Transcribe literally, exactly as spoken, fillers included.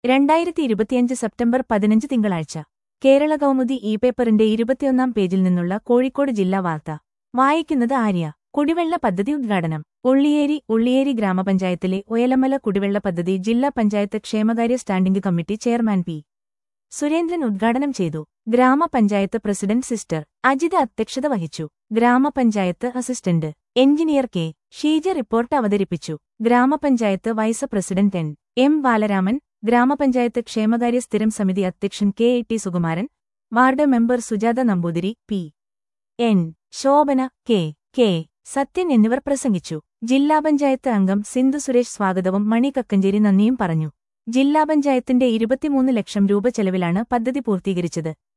രണ്ടായിരത്തി ഇരുപത്തിയഞ്ച് സെപ്റ്റംബർ പതിനഞ്ച് തിങ്കളാഴ്ച കേരള കൗമുദി ഇ പേപ്പറിന്റെ ഇരുപത്തിയൊന്നാം പേജിൽ നിന്നുള്ള കോഴിക്കോട് ജില്ലാ വാർത്ത വായിക്കുന്നത് ആര്യ. കുടിവെള്ള പദ്ധതി ഉദ്ഘാടനം. ഉള്ളിയേരി ഉള്ളിയേരി ഗ്രാമപഞ്ചായത്തിലെ ഒയലമല കുടിവെള്ള പദ്ധതി ജില്ലാ പഞ്ചായത്ത് ക്ഷേമകാര്യ standing committee chairman P Surendran ഉദ്ഘാടനം ചെയ്തു. ഗ്രാമപഞ്ചായത്ത് പ്രസിഡന്റ് സിസ്റ്റർ അജിത അധ്യക്ഷത വഹിച്ചു. ഗ്രാമപഞ്ചായത്ത് assistant engineer K Sheeja report അവതരിപ്പിച്ചു. ഗ്രാമപഞ്ചായത്ത് vice president N M Balaraman, ഗ്രാമപഞ്ചായത്ത് ക്ഷേമകാര്യ സ്ഥിരം സമിതി അധ്യക്ഷൻ K A T Sukumaran, ward member Sujatha Namboothiri, P N Shobhana, K K Sathyan എന്നിവർ പ്രസംഗിച്ചു. ജില്ലാ പഞ്ചായത്ത് അംഗം സിന്ധു സുരേഷ് സ്വാഗതവും മണി കക്കഞ്ചേരി നന്ദിയും പറഞ്ഞു. ജില്ലാ പഞ്ചായത്തിന്റെ ഇരുപത്തിമൂന്ന് ലക്ഷം രൂപ ചെലവിലാണ് പദ്ധതി പൂർത്തീകരിച്ചത്.